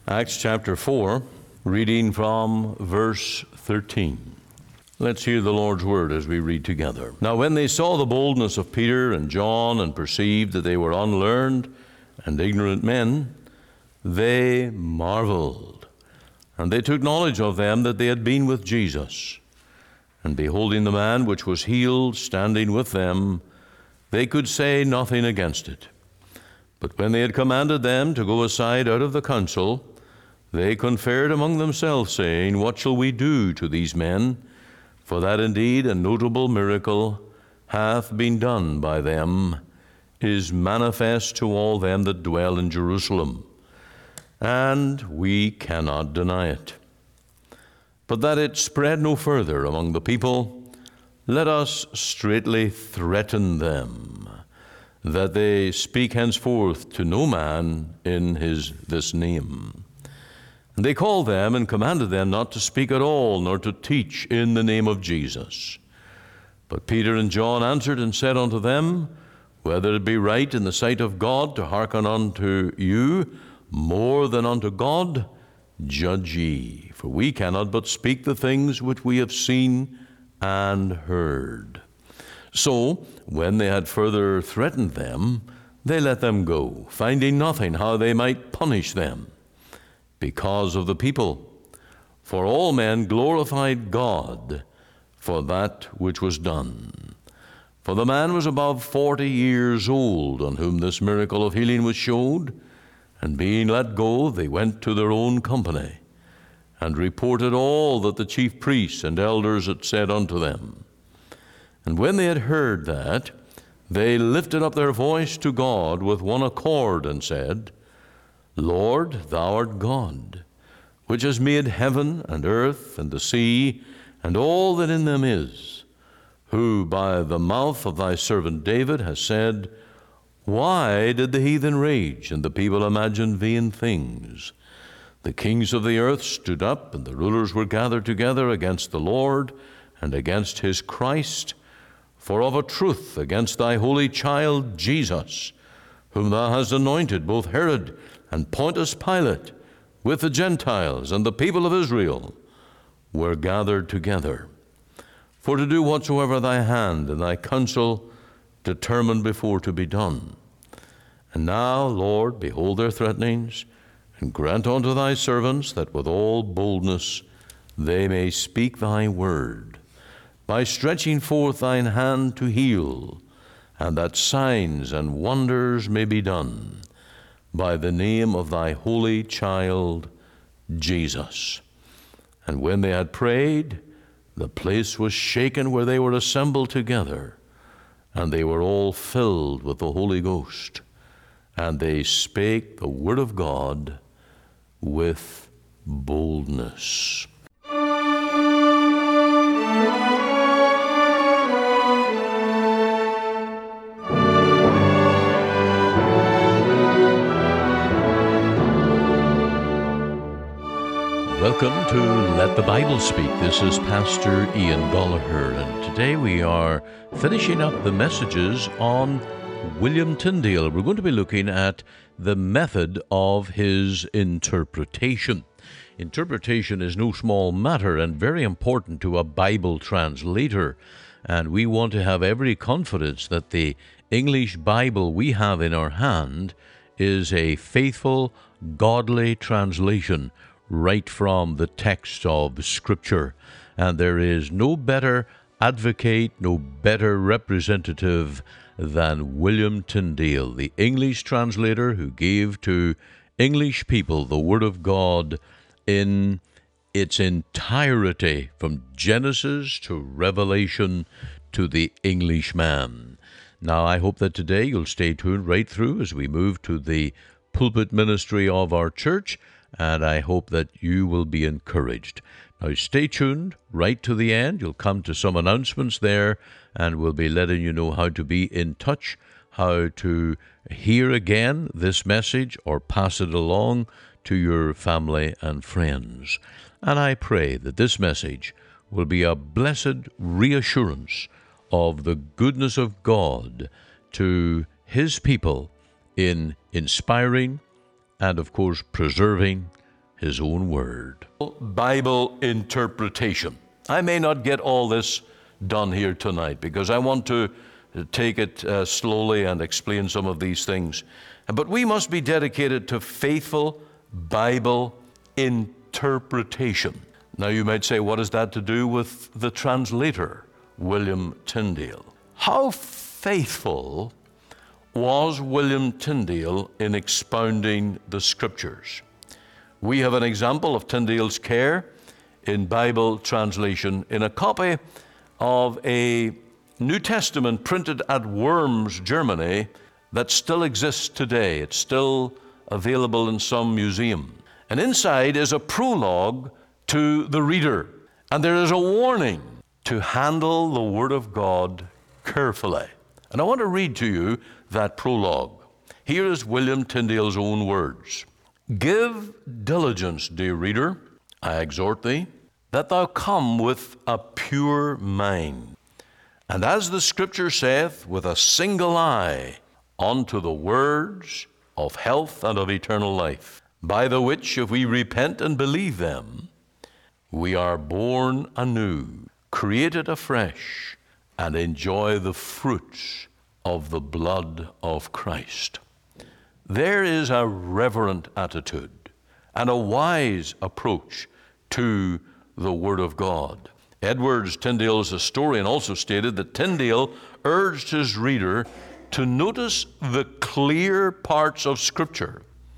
Acts chapter 4, reading from verse 13. Let's hear the Lord's word as we read together. Now when they saw the boldness of Peter and John and perceived that they were unlearned and ignorant men, they marveled. And they took knowledge of them that they had been with Jesus. And beholding the man which was healed standing with them, they could say nothing against it. But when they had commanded them to go aside out of the council, they conferred among themselves, saying, What shall we do to these men? For that indeed a notable miracle hath been done by them, is manifest to all them that dwell in Jerusalem, and we cannot deny it. But that it spread no further among the people, let us straitly threaten them, that they speak henceforth to no man in this name. And they called them and commanded them not to speak at all, nor to teach in the name of Jesus. But Peter and John answered and said unto them, Whether it be right in the sight of God to hearken unto you more than unto God, judge ye. For we cannot but speak the things which we have seen and heard. So, when they had further threatened them, they let them go, finding nothing how they might punish them, because of the people. For all men glorified God for that which was done. For the man was above 40 years old, on whom this miracle of healing was showed, and being let go, they went to their own company, and reported all that the chief priests and elders had said unto them. And when they had heard that, they lifted up their voice to God with one accord, and said, Lord, thou art God, which has made heaven and earth and the sea and all that in them is, who by the mouth of thy servant David has said, Why did the heathen rage and the people imagine vain things? The kings of the earth stood up, and the rulers were gathered together against the Lord and against his Christ, for of a truth against thy holy child Jesus, whom thou hast anointed, both Herod and Pontius Pilate, with the Gentiles and the people of Israel, were gathered together, for to do whatsoever thy hand and thy counsel determined before to be done. And now, Lord, behold their threatenings, and grant unto thy servants that with all boldness they may speak thy word, by stretching forth thine hand to heal, and that signs and wonders may be done by the name of thy holy child, Jesus. And when they had prayed, the place was shaken where they were assembled together, and they were all filled with the Holy Ghost, and they spake the word of God with boldness. Welcome to Let the Bible Speak. This is Pastor Ian Gollaher, and today we are finishing up the messages on William Tyndale. We're going to be looking at the method of his interpretation. Interpretation is no small matter and very important to a Bible translator, and we want to have every confidence that the English Bible we have in our hand is a faithful, godly translation right from the text of Scripture. And there is no better advocate, no better representative than William Tyndale, the English translator who gave to English people the Word of God in its entirety, from Genesis to Revelation to the Englishman. Now, I hope that today you'll stay tuned right through as we move to the pulpit ministry of our church, and I hope that you will be encouraged. Now, stay tuned right to the end. You'll come to some announcements there, and we'll be letting you know how to be in touch, how to hear again this message or pass it along to your family and friends. And I pray that this message will be a blessed reassurance of the goodness of God to His people in inspiring and, of course, preserving His own word. Bible interpretation. I may not get all this done here tonight because I want to take it slowly and explain some of these things. But we must be dedicated to faithful Bible interpretation. Now you might say, what has that to do with the translator, William Tyndale? How faithful was William Tyndale in expounding the Scriptures? We have an example of Tyndale's care in Bible translation in a copy of a New Testament printed at Worms, Germany, that still exists today. It's still available in some museum. And inside is a prologue to the reader. And there is a warning to handle the Word of God carefully. And I want to read to you that prologue. Here is William Tyndale's own words. Give diligence, dear reader, I exhort thee, that thou come with a pure mind, and as the Scripture saith, with a single eye unto the words of health and of eternal life, by the which, if we repent and believe them, we are born anew, created afresh, and enjoy the fruits of the blood of Christ. There is a reverent attitude and a wise approach to the Word of God. Edwards, Tyndale's historian, also stated that Tyndale urged his reader to notice the clear parts of Scripture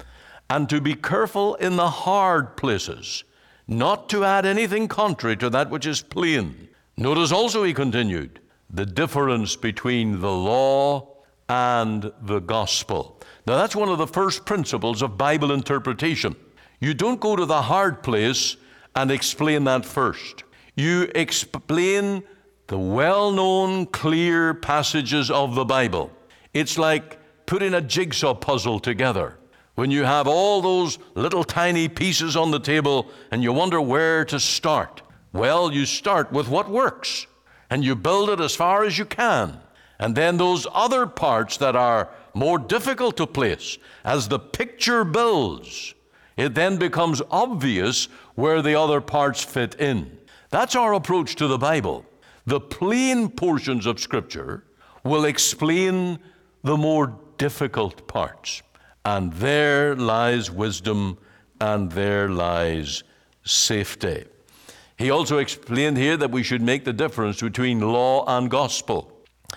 and to be careful in the hard places, not to add anything contrary to that which is plain. Notice also, he continued, the difference between the law and the gospel. Now, that's one of the first principles of Bible interpretation. You don't go to the hard place and explain that first. You explain the well-known, clear passages of the Bible. It's like putting a jigsaw puzzle together. When you have all those little tiny pieces on the table and you wonder where to start. Well, you start with what works and you build it as far as you can. And then those other parts that are more difficult to place, as the picture builds, it then becomes obvious where the other parts fit in. That's our approach to the Bible. The plain portions of Scripture will explain the more difficult parts. And there lies wisdom, and there lies safety. He also explained here that we should make the difference between law and gospel.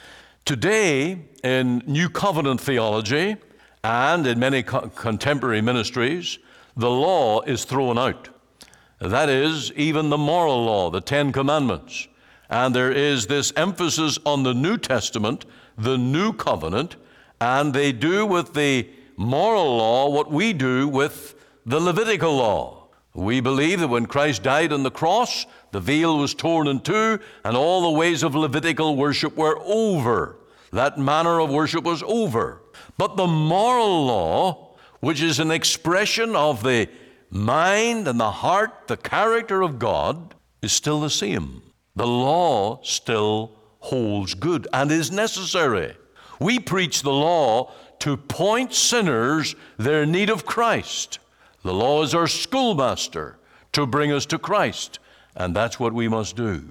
Today, in New Covenant theology and in many contemporary ministries, the law is thrown out. That is, even the moral law, the Ten Commandments. And there is this emphasis on the New Testament, the New Covenant, and they do with the moral law what we do with the Levitical law. We believe that when Christ died on the cross, the veil was torn in two, and all the ways of Levitical worship were over. That manner of worship was over. But the moral law, which is an expression of the mind and the heart, the character of God, is still the same. The law still holds good and is necessary. We preach the law to point sinners their need of Christ. The law is our schoolmaster to bring us to Christ, and that's what we must do.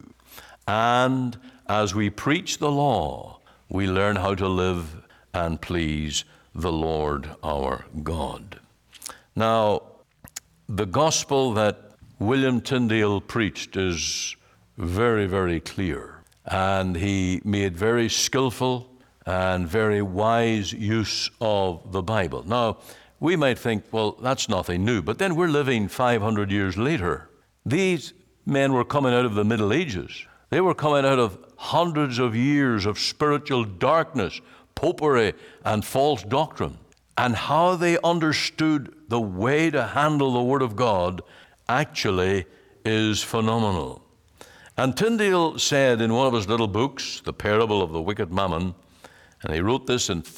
And as we preach the law, we learn how to live and please the Lord our God. Now, the gospel that William Tyndale preached is very, very clear. And he made very skillful and very wise use of the Bible. Now, we might think, well, that's nothing new. But then we're living 500 years later. These men were coming out of the Middle Ages. They were coming out of hundreds of years of spiritual darkness, popery, and false doctrine. And how they understood the way to handle the Word of God actually is phenomenal. And Tyndale said in one of his little books, The Parable of the Wicked Mammon, and he wrote this in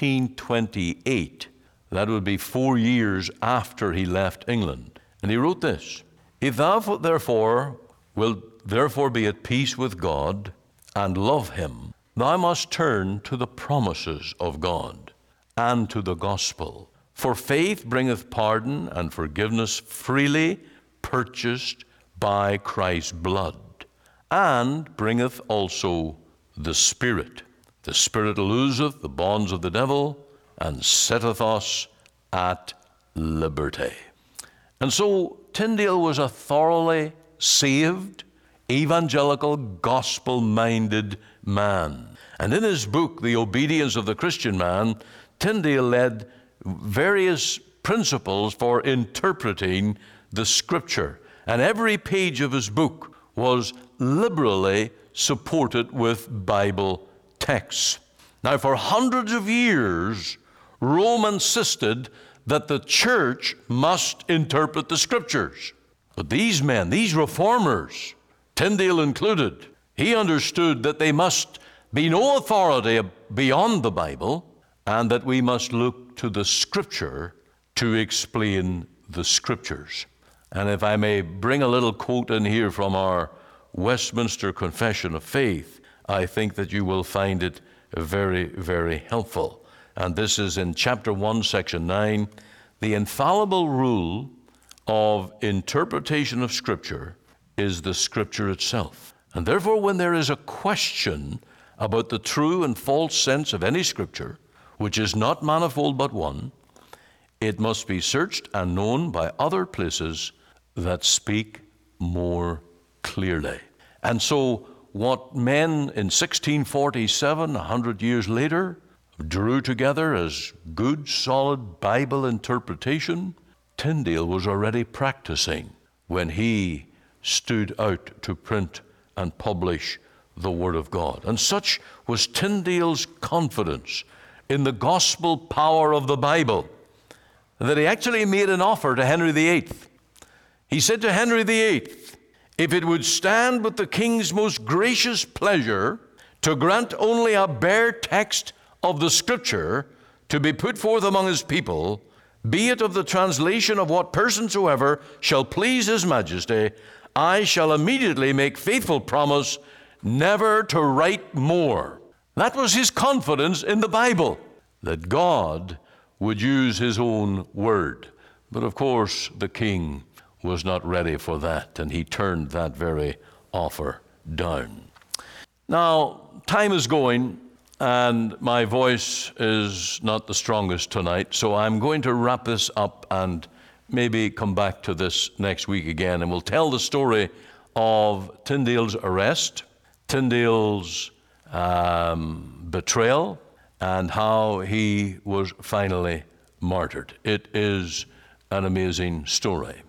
1528. That would be 4 years after he left England. And he wrote this, If thou therefore wilt be at peace with God and love him, thou must turn to the promises of God and to the gospel. For faith bringeth pardon and forgiveness freely purchased by Christ's blood, and bringeth also the Spirit. The Spirit looseth the bonds of the devil, and setteth us at liberty. And so Tyndale was a thoroughly saved, evangelical, gospel-minded man. And in his book, The Obedience of the Christian Man, Tyndale led various principles for interpreting the Scripture. And every page of his book was liberally supported with Bible texts. Now, for hundreds of years, Rome insisted that the church must interpret the Scriptures. But these men, these reformers, Tyndale included, he understood that they must be no authority beyond the Bible, and that we must look to the Scripture to explain the Scriptures. And if I may bring a little quote in here from our Westminster Confession of Faith, I think that you will find it very, very helpful. And this is in chapter 1, section 9. The infallible rule of interpretation of Scripture is the Scripture itself. And therefore, when there is a question about the true and false sense of any Scripture, which is not manifold but one, it must be searched and known by other places that speak more clearly. And so what men in 1647, 100 years later, drew together as good, solid Bible interpretation, Tyndale was already practicing when he stood out to print and publish the Word of God. And such was Tyndale's confidence in the gospel power of the Bible that he actually made an offer to Henry VIII. He said to Henry VIII, if it would stand with the king's most gracious pleasure to grant only a bare text of the Scripture to be put forth among his people, be it of the translation of what person soever shall please his majesty, I shall immediately make faithful promise never to write more. That was his confidence in the Bible, that God would use his own word. But of course, the king was not ready for that, and he turned that very offer down. Now, time is going, and my voice is not the strongest tonight, so I'm going to wrap this up and maybe come back to this next week again, and we'll tell the story of Tyndale's arrest, Tyndale's betrayal, and how he was finally martyred. It is an amazing story.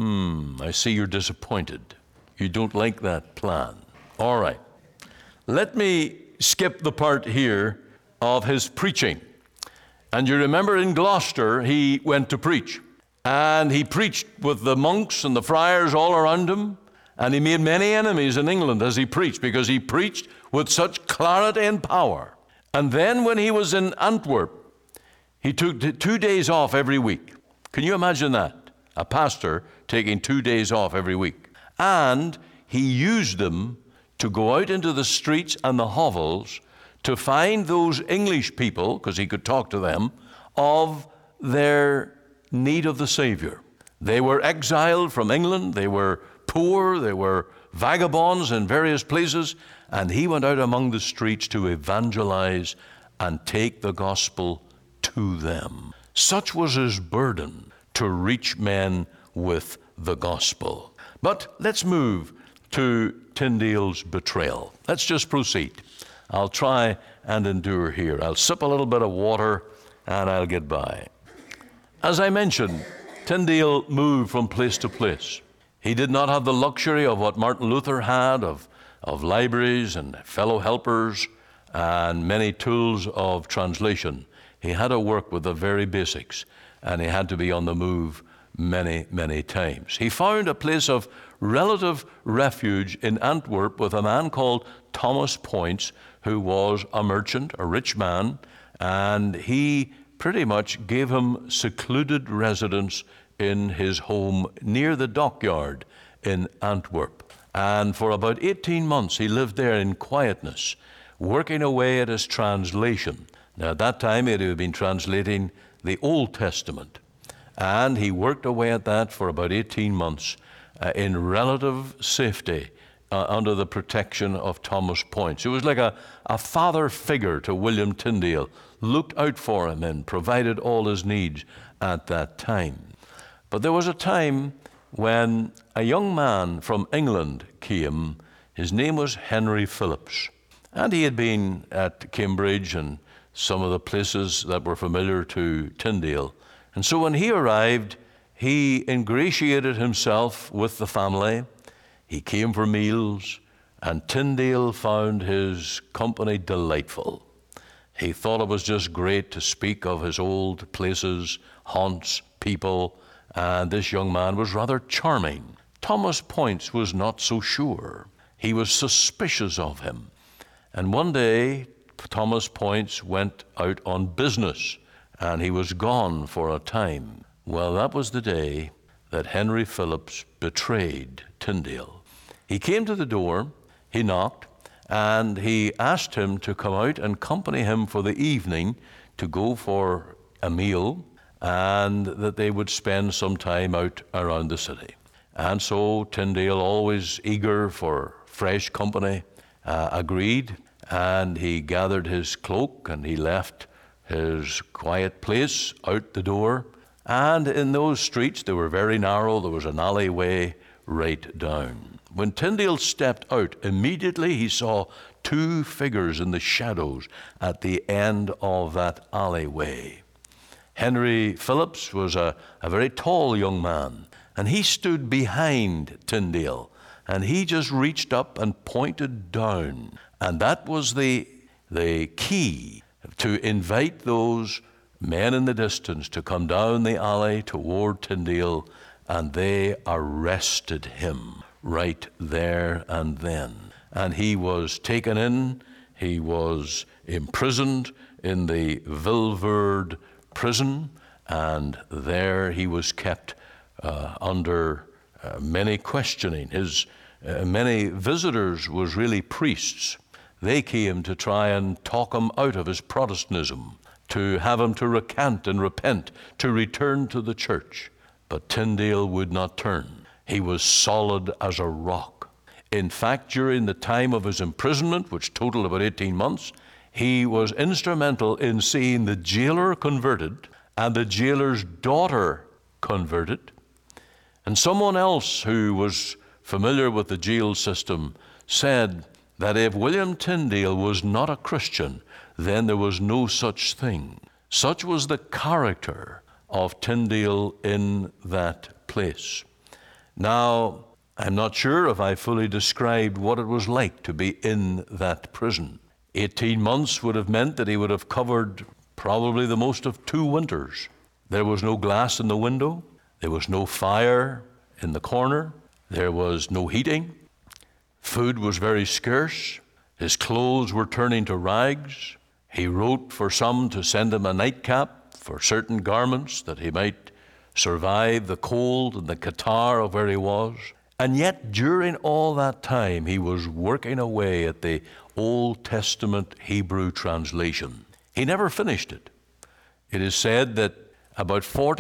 I see you're disappointed. You don't like that plan. All right. Let me skip the part here of his preaching. And you remember in Gloucester, he went to preach. And he preached with the monks and the friars all around him. And he made many enemies in England as he preached, because he preached with such clarity and power. And then when he was in Antwerp, he took 2 days off every week. Can you imagine that? A pastor taking 2 days off every week. And he used them to go out into the streets and the hovels to find those English people, because he could talk to them, of their need of the Savior. They were exiled from England. They were poor. They were vagabonds in various places. And he went out among the streets to evangelize and take the gospel to them. Such was his burden, to reach men with the gospel. But let's move to Tyndale's betrayal. Let's just proceed. I'll try and endure here. I'll sip a little bit of water and I'll get by. As I mentioned, Tyndale moved from place to place. He did not have the luxury of what Martin Luther had, of libraries and fellow helpers and many tools of translation. He had to work with the very basics, and he had to be on the move many, many times. He found a place of relative refuge in Antwerp with a man called Thomas Poyntz, who was a merchant, a rich man, and he pretty much gave him secluded residence in his home near the dockyard in Antwerp. And for about 18 months, he lived there in quietness, working away at his translation. Now, at that time, he had been translating the Old Testament. And he worked away at that for about 18 months in relative safety under the protection of Thomas Poyntz. It was like a father figure to William Tyndale, looked out for him and provided all his needs at that time. But there was a time when a young man from England came. His name was Henry Phillips, and he had been at Cambridge and some of the places that were familiar to Tyndale. And so when he arrived, he ingratiated himself with the family. He came for meals, and Tyndale found his company delightful. He thought it was just great to speak of his old places, haunts, people, and this young man was rather charming. Thomas Poyntz was not so sure. He was suspicious of him. And one day, Thomas Poyntz went out on business, and he was gone for a time. Well, that was the day that Henry Phillips betrayed Tyndale. He came to the door, he knocked, and he asked him to come out and accompany him for the evening to go for a meal, and that they would spend some time out around the city. And so Tyndale, always eager for fresh company, agreed, and he gathered his cloak and he left his quiet place out the door. And in those streets, they were very narrow. There was an alleyway right down. When Tyndale stepped out, immediately he saw two figures in the shadows at the end of that alleyway. Henry Phillips was a very tall young man, and he stood behind Tyndale, and he just reached up and pointed down. And that was the key to invite those men in the distance to come down the alley toward Tyndale, and they arrested him right there and then. And he was taken in, he was imprisoned in the Vilvoorde prison, and there he was kept under many questioning. His many visitors was really priests. They came to try and talk him out of his Protestantism, to have him to recant and repent, to return to the church. But Tyndale would not turn. He was solid as a rock. In fact, during the time of his imprisonment, which totaled about 18 months, he was instrumental in seeing the jailer converted and the jailer's daughter converted. And someone else who was familiar with the jail system said that if William Tyndale was not a Christian, then there was no such thing. Such was the character of Tyndale in that place. Now, I'm not sure if I fully described what it was like to be in that prison. 18 months would have meant that he would have covered probably the most of 2 winters. There was no glass in the window. There was no fire in the corner. There was no heating. Food was very scarce. His clothes were turning to rags. He wrote for some to send him a nightcap for certain garments that he might survive the cold and the catarrh of where he was. And yet, during all that time, he was working away at the Old Testament Hebrew translation. He never finished it. It is said that about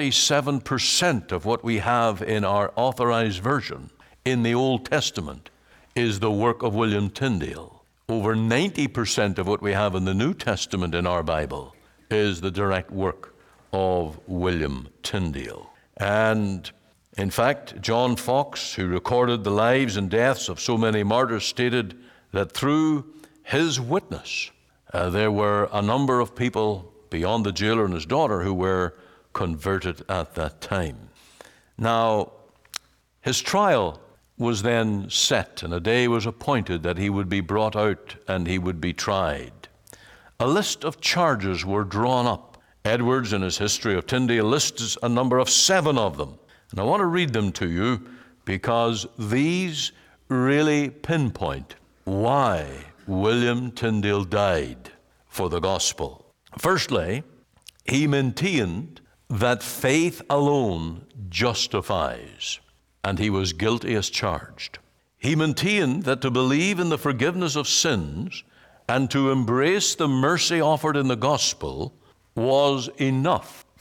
47% of what we have in our authorized version in the Old Testament is the work of William Tyndale. Over 90% of what we have in the New Testament in our Bible is the direct work of William Tyndale. And in fact, John Foxe, who recorded the lives and deaths of so many martyrs, stated that through his witness, there were a number of people beyond the jailer and his daughter who were converted at that time. Now, his trial was then set, and a day was appointed that he would be brought out and he would be tried. A list of charges were drawn up. Edwards, in his History of Tyndale, lists a number of 7 of them. And I want to read them to you because these really pinpoint why William Tyndale died for the gospel. Firstly, he maintained that faith alone justifies, and he was guilty as charged. He maintained that to believe in the forgiveness of sins and to embrace the mercy offered in the gospel was enough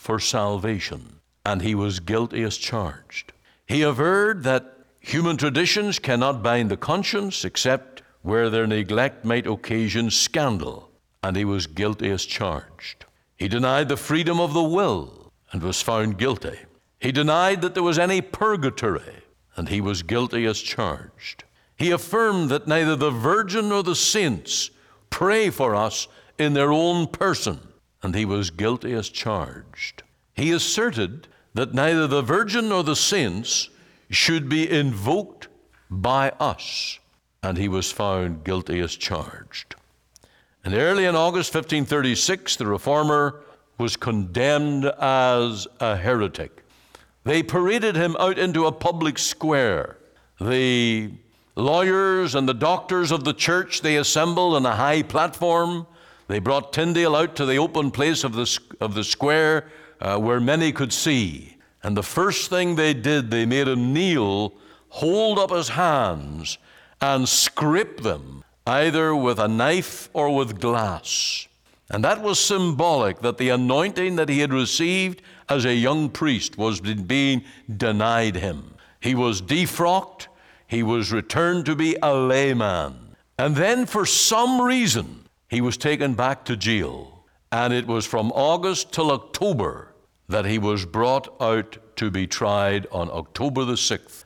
for salvation, and he was guilty as charged. He averred that human traditions cannot bind the conscience except where their neglect might occasion scandal, and he was guilty as charged. He denied the freedom of the will and was found guilty. He denied that there was any purgatory, and he was guilty as charged. He affirmed that neither the Virgin nor the saints pray for us in their own person, and he was guilty as charged. He asserted that neither the Virgin nor the saints should be invoked by us, and he was found guilty as charged. And early in August 1536, the Reformer was condemned as a heretic. They paraded him out into a public square. The lawyers and the doctors of the church, they assembled on a high platform. They brought Tyndale out to the open place of the square where many could see. And the first thing they did, they made him kneel, hold up his hands, and scrape them, either with a knife or with glass. And that was symbolic that the anointing that he had received as a young priest was being denied him. He was defrocked. He was returned to be a layman. And then for some reason, he was taken back to jail. And it was from August till October that he was brought out to be tried on October the 6th,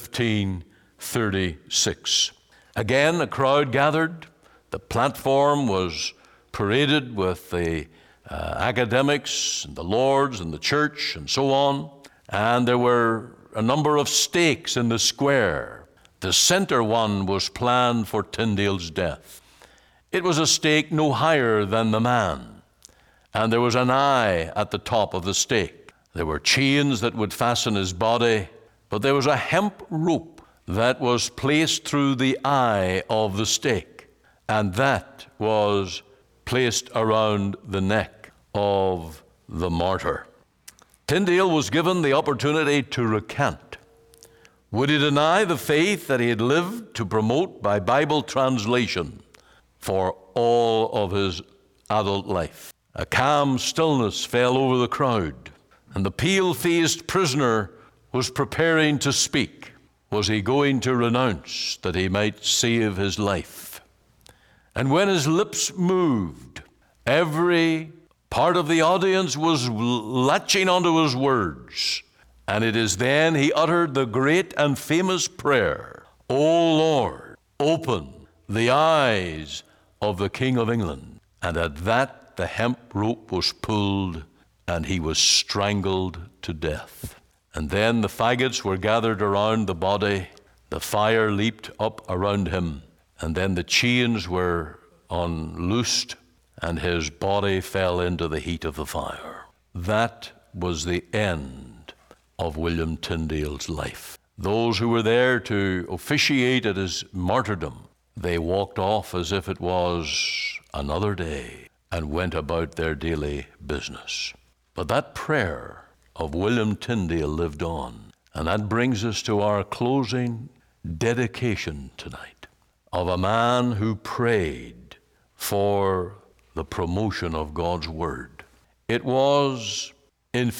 1536. Again, a crowd gathered. The platform was paraded with the academics and the lords and the church and so on. And there were a number of stakes in the square. The center one was planned for Tyndale's death. It was a stake no higher than the man, and there was an eye at the top of the stake. There were chains that would fasten his body, but there was a hemp rope that was placed through the eye of the stake, and that was placed around the neck of the martyr. Tyndale was given the opportunity to recant. Would he deny the faith that he had lived to promote by Bible translation for all of his adult life? A calm stillness fell over the crowd, and the pale-faced prisoner was preparing to speak. Was he going to renounce that he might save his life? And when his lips moved, every part of the audience was latching onto his words. And it is then he uttered the great and famous prayer, "O Lord, open the eyes of the King of England." And at that the hemp rope was pulled, and he was strangled to death. And then the faggots were gathered around the body. The fire leaped up around him. And then the chains were unloosed, and his body fell into the heat of the fire. That was the end of William Tyndale's life. Those who were there to officiate at his martyrdom, they walked off as if it was another day and went about their daily business. But that prayer of William Tyndale lived on, and that brings us to our closing dedication tonight of a man who prayed for the promotion of God's Word. It was in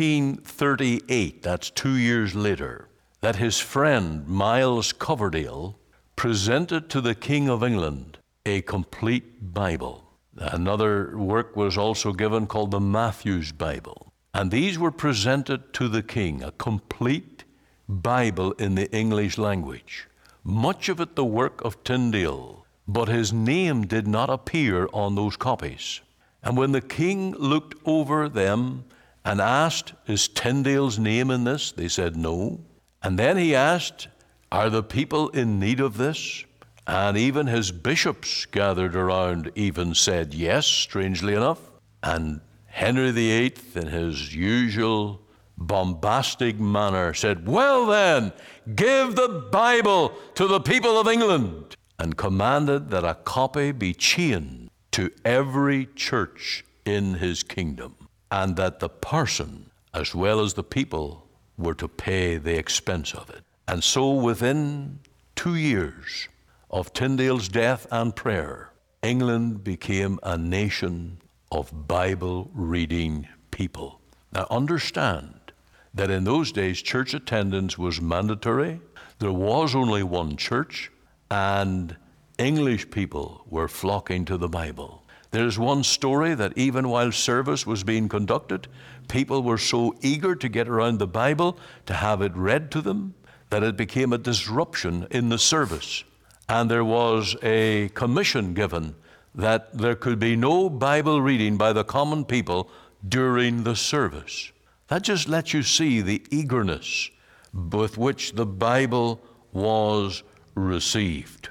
1538, that's 2 years later, that his friend Miles Coverdale presented to the King of England a complete Bible. Another work was also given called the Matthew's Bible. And these were presented to the king, a complete Bible in the English language. Much of it the work of Tyndale, but his name did not appear on those copies. And when the king looked over them and asked, "Is Tyndale's name in this?" they said no. And then he asked, "Are the people in need of this?" And even his bishops gathered around even said yes, strangely enough. And Henry VIII, in his usual bombastic manner, said, "Well then, give the Bible to the people of England," and commanded that a copy be chained to every church in his kingdom, and that the parson, as well as the people, were to pay the expense of it. And so within 2 years of Tyndale's death and prayer, England became a nation of Bible-reading people. Now understand that in those days church attendance was mandatory. There was only one church, and English people were flocking to the Bible. There's one story that even while service was being conducted, people were so eager to get around the Bible, to have it read to them, that it became a disruption in the service. And there was a commission given that there could be no Bible reading by the common people during the service. That just lets you see the eagerness with which the Bible was received.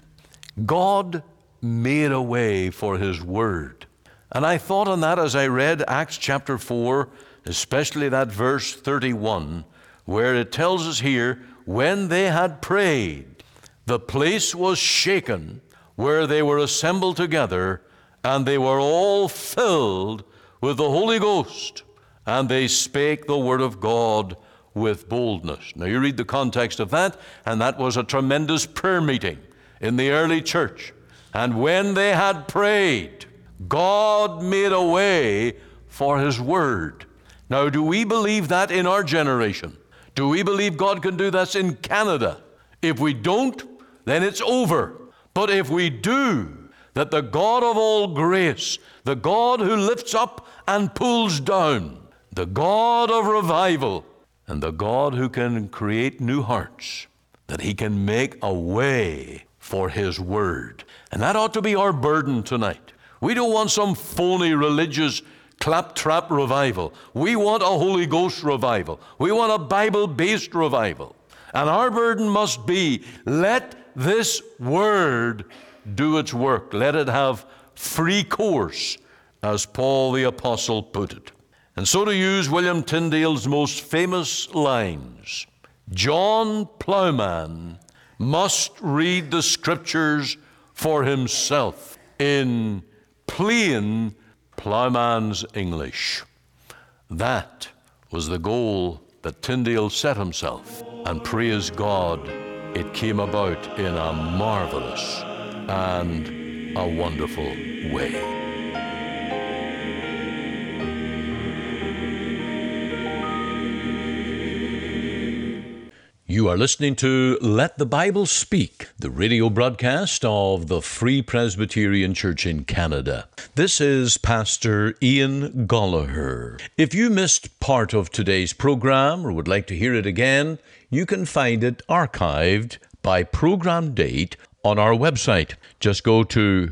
God made a way for His Word. And I thought on that as I read Acts chapter 4, especially that verse 31, where it tells us here, when they had prayed, the place was shaken where they were assembled together, and they were all filled with the Holy Ghost, and they spake the word of God with boldness. Now you read the context of that, and that was a tremendous prayer meeting in the early church. And when they had prayed, God made a way for His Word. Now, do we believe that in our generation? Do we believe God can do that in Canada? If we don't, then it's over. But if we do, that the God of all grace, the God who lifts up and pulls down, the God of revival, and the God who can create new hearts, that He can make a way for His Word. And that ought to be our burden tonight. We don't want some phony religious claptrap revival. We want a Holy Ghost revival. We want a Bible-based revival. And our burden must be, let this Word do its work. Let it have free course, as Paul the Apostle put it. And so, to use William Tyndale's most famous lines, John Plowman must read the Scriptures for himself in plain plowman's English. That was the goal that Tyndale set himself, and praise God, it came about in a marvelous and a wonderful way. You are listening to Let the Bible Speak, the radio broadcast of the Free Presbyterian Church in Canada. This is Pastor Ian Gollaher. If you missed part of today's program or would like to hear it again, you can find it archived by program date on our website. Just go to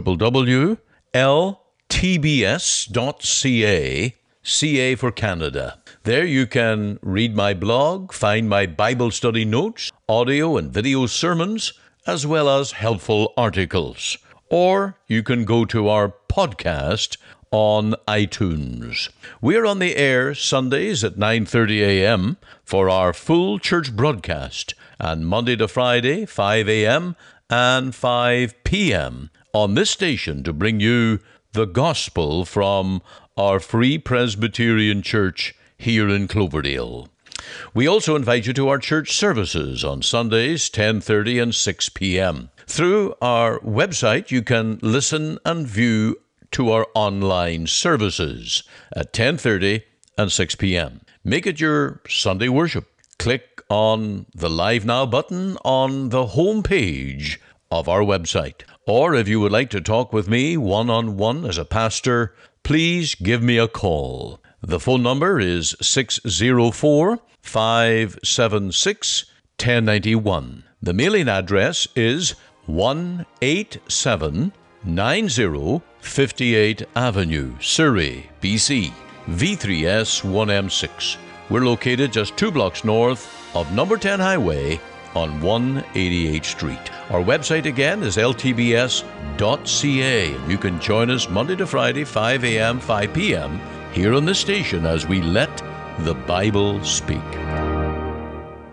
www.ltbs.ca, CA for Canada. There you can read my blog, find my Bible study notes, audio and video sermons, as well as helpful articles. Or you can go to our podcast on iTunes. We're on the air Sundays at 9:30 a.m. for our full church broadcast, and Monday to Friday, 5 a.m. and 5 p.m. on this station to bring you the gospel from our Free Presbyterian Church here in Cloverdale. We also invite you to our church services on Sundays, 10:30 and 6 p.m. Through our website, you can listen and view to our online services at 10:30 and 6 p.m. Make it your Sunday worship. Click on the Live Now button on the home page of our website. Or if you would like to talk with me one-on-one as a pastor, please give me a call. The phone number is 604-576-1091. The mailing address is 18790 58th Avenue, Surrey, BC, V3S1M6. We're located just 2 blocks north of number 10 Highway on 188th Street. Our website again is ltbs.ca. You can join us Monday to Friday, 5 a.m., 5 p.m., here on this station as we let the Bible speak.